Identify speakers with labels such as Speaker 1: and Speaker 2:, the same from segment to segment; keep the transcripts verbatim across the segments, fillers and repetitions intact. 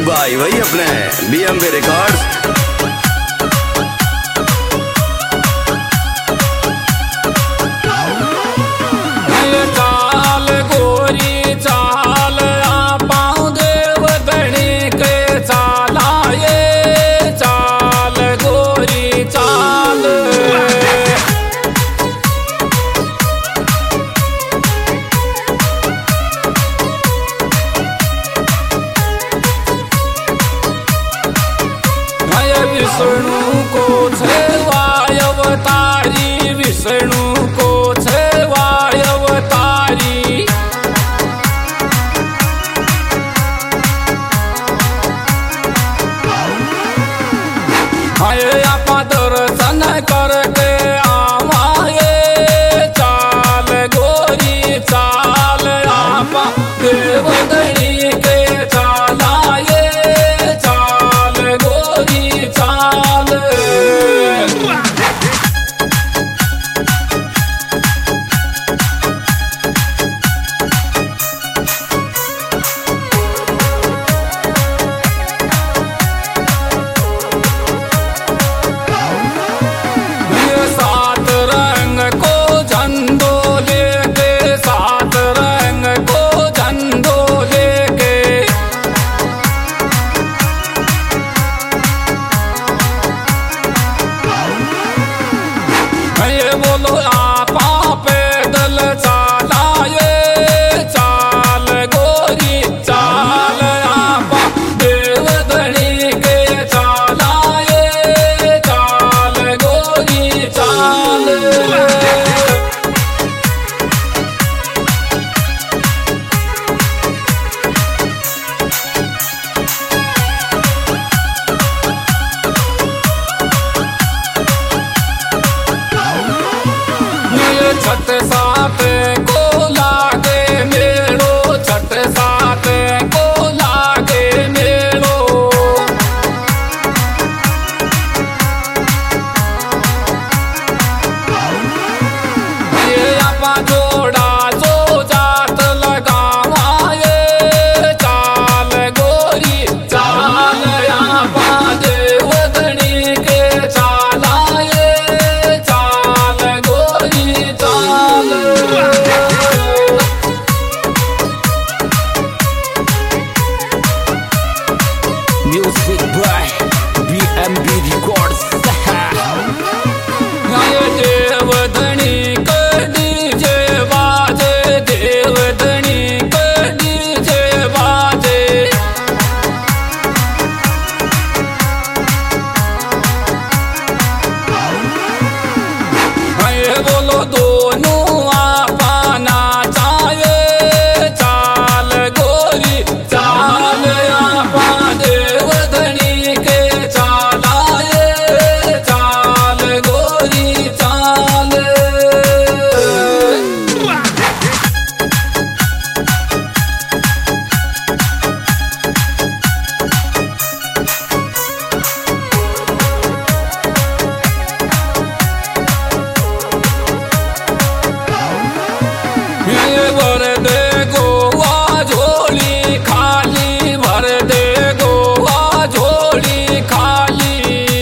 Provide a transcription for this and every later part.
Speaker 1: भाई वही अपने बीएमबी रिकॉर्ड्स।
Speaker 2: विष्णु को छेवाय अवतारी, विष्णु को छेवाय अवतारी। हाय आपा दर्शन करके आवाए, चाल गोरी चाल आपा देवधनी के चालाए, चाल गोरी चाल। सात रंग को झंडो लेके, सात रंग को झंडो लेके। ये बोलो आपा पैदल चालाए, चाल गोरी चाल आपा देवधनी के चालाए, चाल गोरी चाल। छठ सात को लागे मेलो, छठ सात को लागे मेलो। ये आपा जोड़ा जो जात लगावाए, चाल गोरी चाल आपा देवधनी के चालाए, चाल गोरी चाल।
Speaker 1: Music by BMB records.
Speaker 2: Devdhani के डीजे बाजे, देवधनी के डीजे बाजे। ये बोलो दोनों आपा नाचाए, चाल गोरी चाल आपा देवधनी के चालाए, चाल गोरी चाल। ये भर दे गोवा झोली खाली, भर दे गोवा झोली खाली।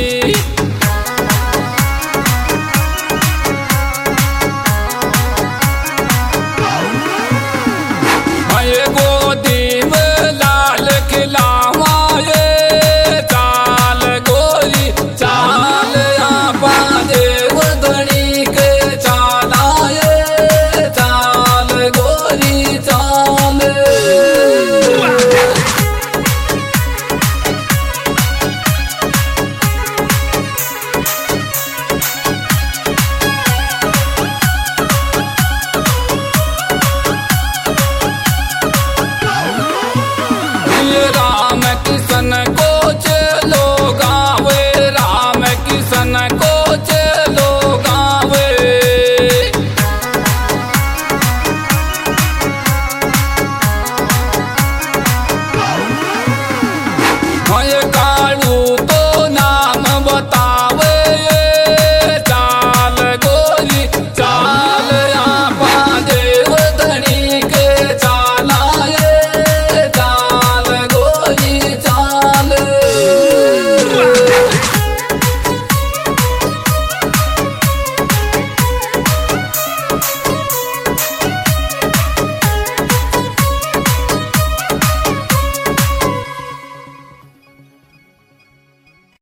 Speaker 2: ये गोदी में लाल खिलावाए, चाल गोरी चाल आपा देवधनी के चालाए, चाल गोरी चाल। ये